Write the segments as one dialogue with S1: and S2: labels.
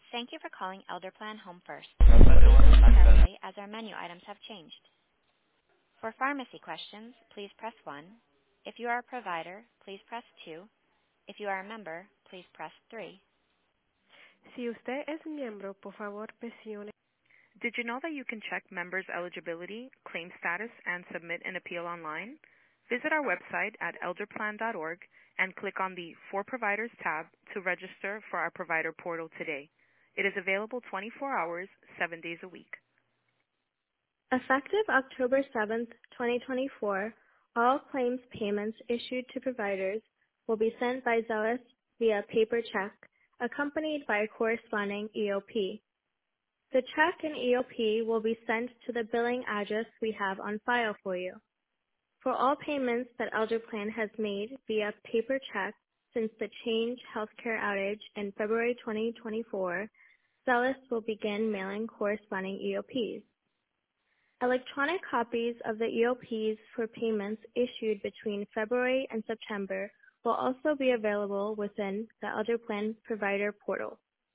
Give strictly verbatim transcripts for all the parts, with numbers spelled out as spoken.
S1: Thank you for calling Elder Plan Home First. Please listen
S2: Bastante.
S1: carefully as our menu items have changed. For pharmacy questions, please press one. If you are a provider, please press two. If you are a member, please press three.
S3: Si usted es miembro, por favor presione.
S4: Did you know that you can check members' eligibility, claim status, and submit an appeal online? Visit our website at elderplan dot org and click on the For Providers tab to register for our provider portal today. It is available twenty-four hours, seven days a week.
S5: Effective October seventh, twenty twenty-four, all claims payments issued to providers will be sent by Zealous via paper check, accompanied by a corresponding E O P. The check and E O P will be sent to the billing address we have on file for you. For all payments that ElderPlan has made via paper check since the Change Healthcare outage in February twenty twenty-four, Zealous will begin mailing corresponding E O Ps. Electronic copies of the E O Ps for payments issued between February and September will also be available within the ElderPlan provider portal.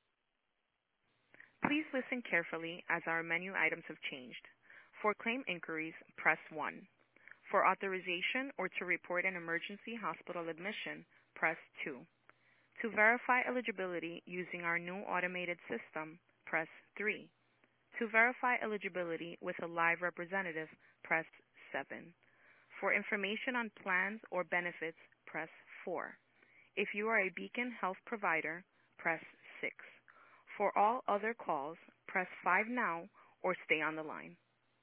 S4: Please listen carefully as our menu items have changed. For claim inquiries, press one. For authorization or to report an emergency hospital admission, press two. To verify eligibility using our new automated system, press three. To verify eligibility with a live representative, press seven. For information on plans or benefits, press four. If you are a Beacon Health provider, press six. For all other calls, press five now or stay on the line.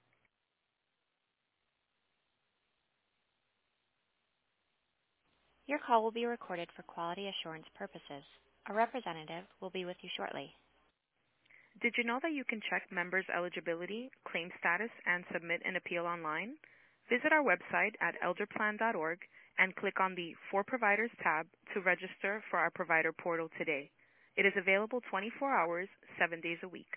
S1: Your call will be recorded for quality assurance purposes. A representative will be with you shortly.
S4: Did you know that you can check members' eligibility, claim status, and submit an appeal online? Visit our website at elderplan dot org and click on the For Providers tab to register for our provider portal today. It is available twenty-four hours, seven days a week.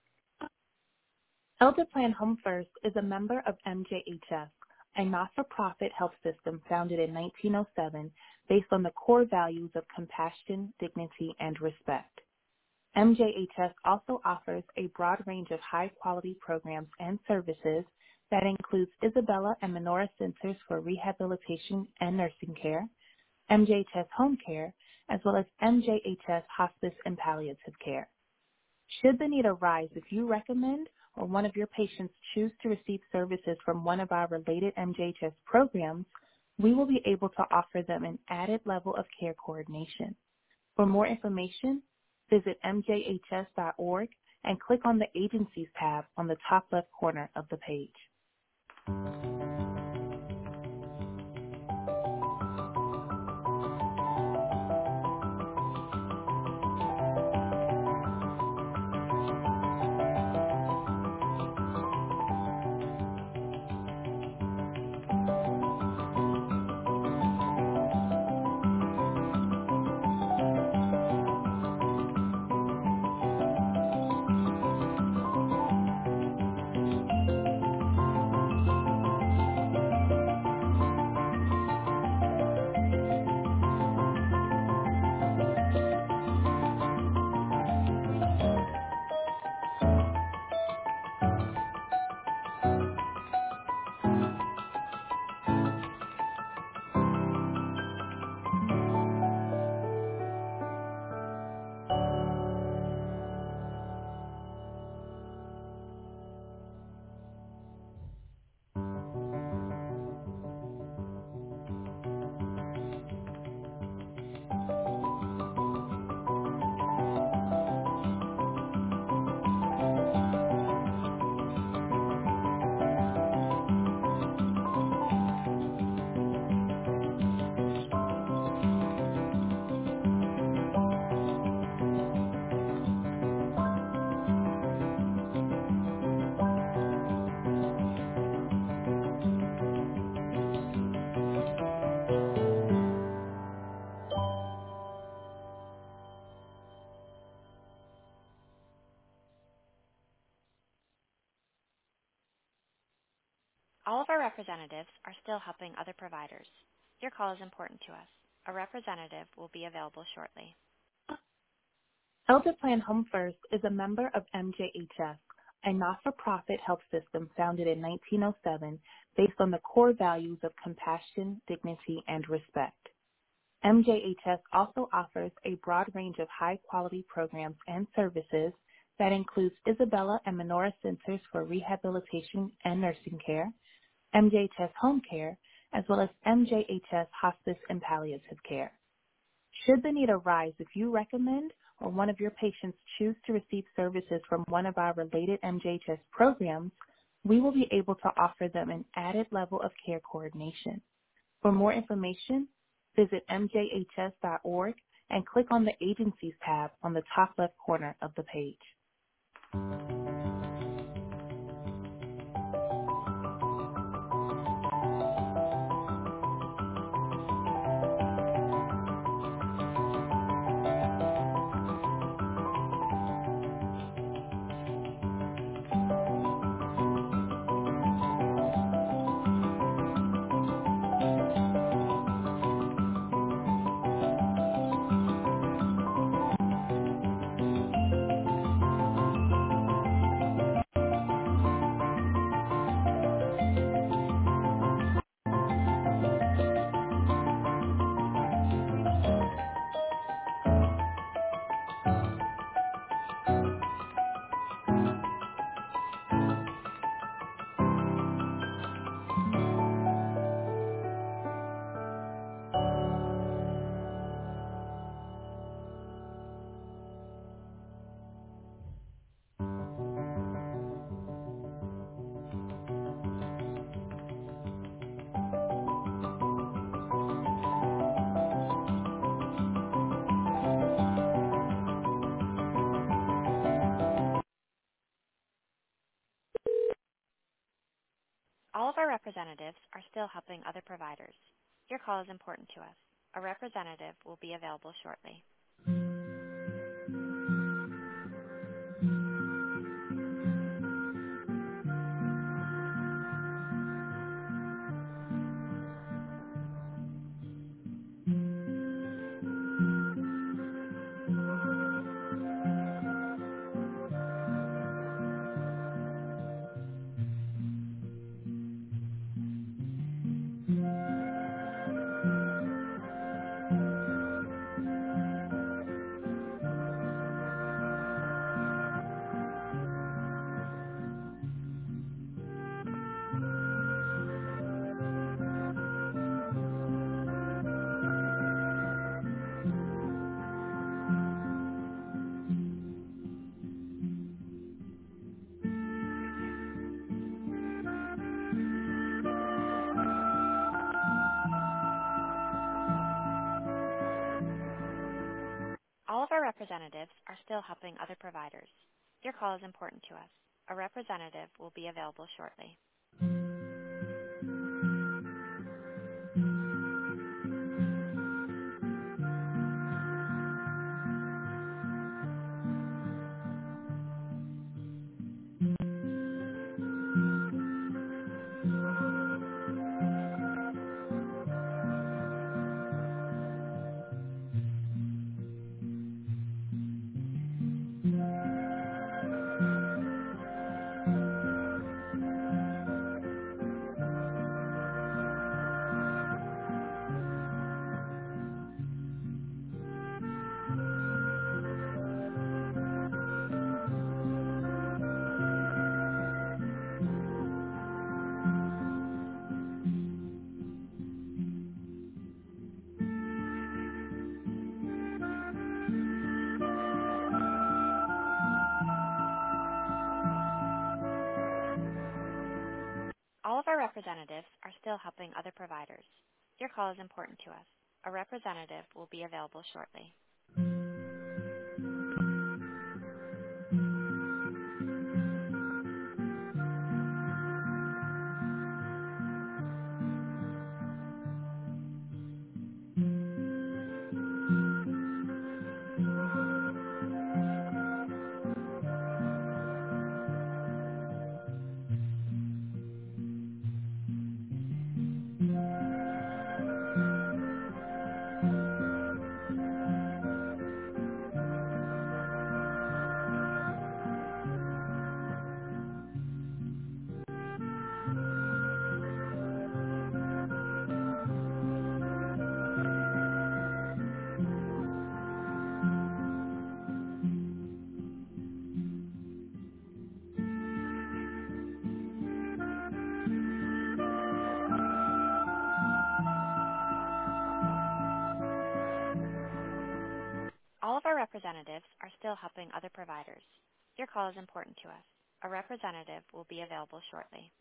S2: ElderPlan Home First is a member of M J H S, a not-for-profit health system founded in nineteen oh seven based on the core values of compassion, dignity, and respect. M J H S also offers a broad range of high-quality programs and services that includes Isabella and Menorah Centers for Rehabilitation and Nursing Care, M J H S Home Care, as well as M J H S Hospice and Palliative Care. Should the need arise, if you recommend or one of your patients choose to receive services from one of our related M J H S programs, we will be able to offer them an added level of care coordination. For more information, visit m j h s dot org and click on the Agencies tab on the top left corner of the page.
S1: All of our representatives are still helping other providers. Your call is important to us. A representative will be available shortly.
S2: Elder Plan Home First is a member of M J H S, a not-for-profit health system founded in nineteen oh seven based on the core values of compassion, dignity, and respect. M J H S also offers a broad range of high-quality programs and services that includes Isabella and Menorah Centers for Rehabilitation and Nursing Care, M J H S Home Care, as well as M J H S Hospice and Palliative Care. Should the need arise, if you recommend or one of your patients choose to receive services from one of our related M J H S programs, we will be able to offer them an added level of care coordination. For more information, visit m j h s dot org and click on the Agencies tab on the top left corner of the page.
S1: All of our representatives are still helping other providers. Your call is important to us. A representative will be available shortly. All of our representatives are still helping other providers. Your call is important to us. A representative will be available shortly. All of our representatives are still helping other providers. Your call is important to us. A representative will be available shortly. representatives are still helping other providers. Your call is important to us. A representative will be available shortly.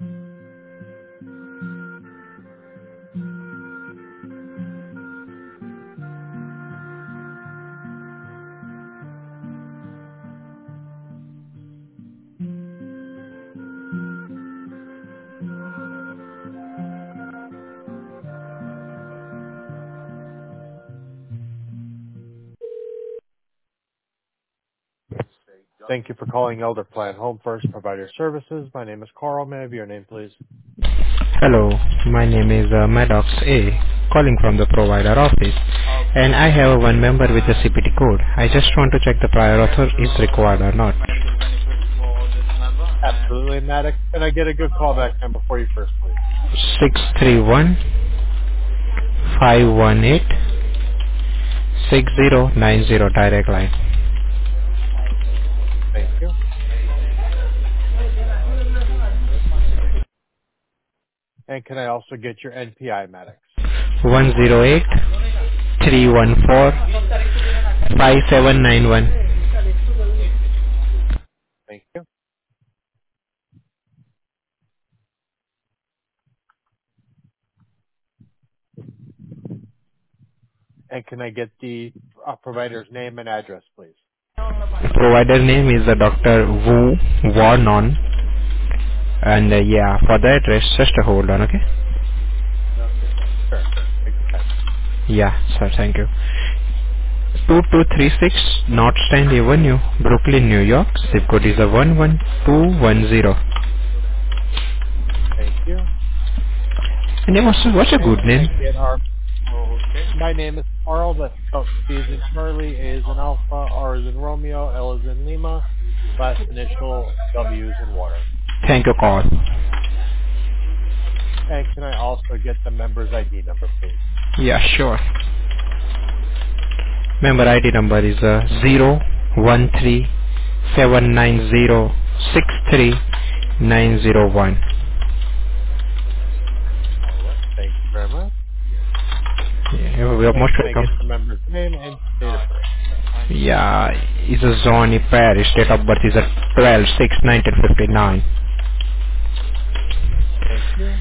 S1: Thank you for calling Elder Plan Home First Provider Services. My name is Carl. May I have your name, please?
S6: Hello, my name is uh, Maddox A, calling from the provider office, and I have one member with the C P T code. I just want to check the prior author is required or not.
S1: Absolutely, Maddox. Can I get a good callback number for you first, please?
S6: Six three one five one eight six zero nine zero direct line.
S1: Thank you. And can I also get your N P I, Maddox?
S6: One zero eight three one four five seven nine one.
S1: Thank you. And can I get the uh, provider's name and address, please?
S6: Provider name is uh, Doctor Wu Warnon, and uh, yeah, for the address, just a hold on, okay?
S1: Sure. Take your time.
S6: Yeah, sir, thank you. two two three six North Stand Avenue, Brooklyn, New York. Zip code is a one one two one zero.
S1: Thank you.
S6: And then what's, what's a
S1: And
S6: good
S1: can I
S6: name?
S1: get our... My name is Carl. That's spelled C as in Charlie, A as in Alpha, R as in Romeo, L as in Lima. Last initial W as in water.
S6: Thank you, Carl.
S1: And can I also get the member's I D number, please?
S6: Yeah, sure. Member I D number is uh, zero one three seven nine zero six three nine zero one.
S1: All right. Thank you very much.
S6: Yeah, you are
S1: And
S6: most
S1: can I
S6: welcome.
S1: get the member's name and date of birth?
S6: Yeah, it's a Zoni Parish. Date of birth is a twelve six nineteen fifty-nine.
S1: Thank you.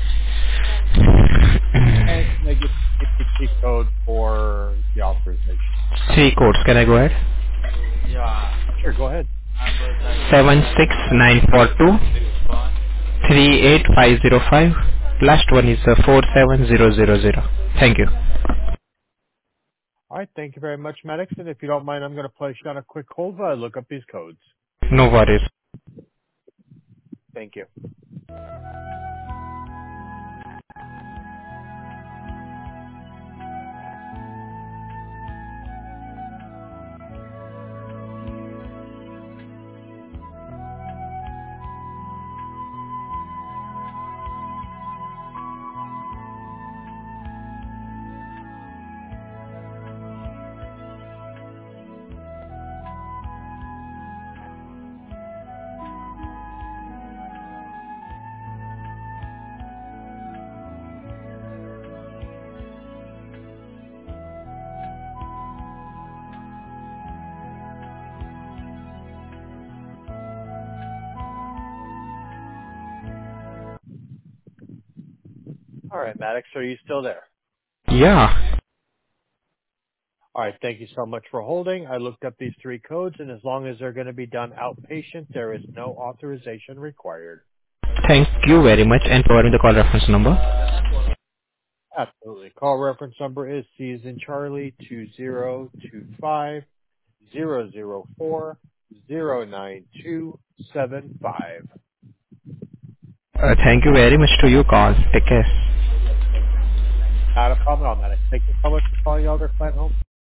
S1: And can I get the C P T code for the authorization?
S6: Three codes. Can I go ahead?
S1: Sure, go ahead.
S6: Seven six nine four two three eight five zero five. Last one is uh, four seven zero zero zero. Thank you.
S1: All right. Thank you very much, Maddox. And if you don't mind, I'm going to place you on a quick hold while I look up these codes.
S6: No worries.
S1: Thank you. All right, Maddox, are you still there?
S6: Yeah.
S1: All right. Thank you so much for holding. I looked up these three codes, and as long as they're going to be done outpatient, there is no authorization required.
S6: Thank you very much, and providing the call reference number.
S1: Absolutely. Call reference number is C as in Charlie two zero two five zero zero four zero nine two seven five.
S6: Uh, thank you very much to you, call. Take care.
S1: Not a problem at all, Maddox. Thank you so much for calling Elder Plant Home.